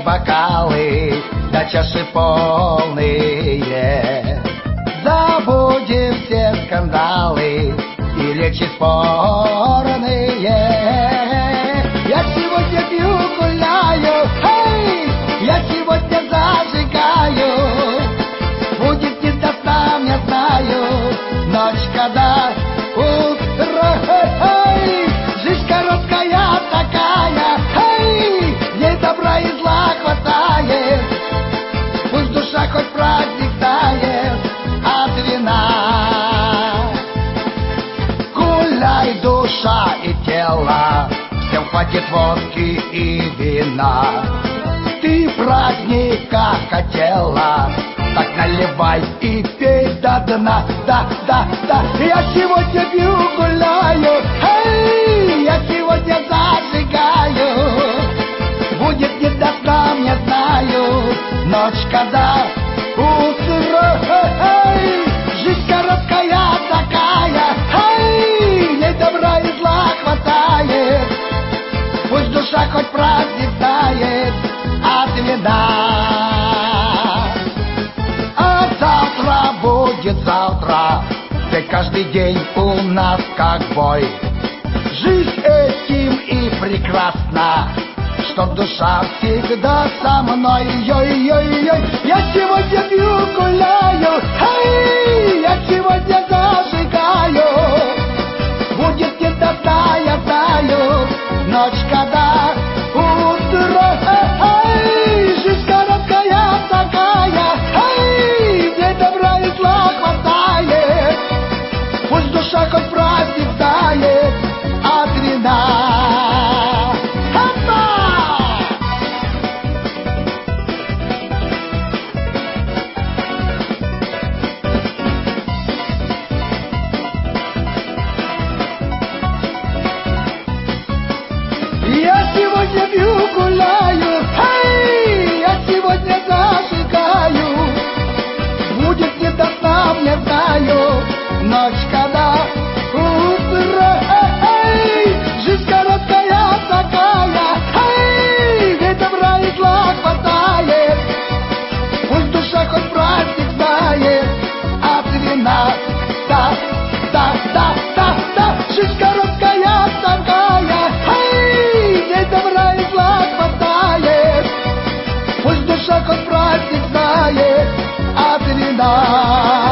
бокалы до чаши полные. Забудем все скандалы и речи спорные. Я сегодня пью, гуляю, эй, я сегодня зажигаю. Будет не до сна, я знаю, ночь, когда утро, эй, жизнь короткая такая, эй, ей добра и зла хватает. Пусть душа хоть праздник тает от вина. Гуляй, душа и тело, всем хватит водки и вина. Ты праздника хотела, так наливай и пей до дна. Да, да, да, я сегодня пью, гуляю, эй, я сегодня зажигаю. Будет не до сна, я знаю, ночь, когда утро, эй, жизнь короткая такая, эй, ей добра и зла хватает. Пусть душа хоть праздник знает от вина. А завтра будет завтра, ведь каждый день у нас как бой. Жизнь этим и прекрасна, что душа всегда со мной. Йой-йой-йой, я сегодня пью, гуляю, эй, я сегодня зажигаю. Будет не до сна, я знаю, ночь, когда утро, эй, жизнь короткая такая, эй, ей добра и зла хватает. Пусть душа хоть праздник знает от вина. Я сегодня пью, гуляю, эй, я сегодня зажигаю. Будет не до сна, я знаю, ночь, когда утро, эй, жизнь короткая такая, эй, ей добра и зла хватает. Пусть душа хоть праздник знает от вина. Да, да, да, да, да, жизнь короткая такая, эй, ей добра и зла хватает. Пусть душа хоть праздник знает от вина.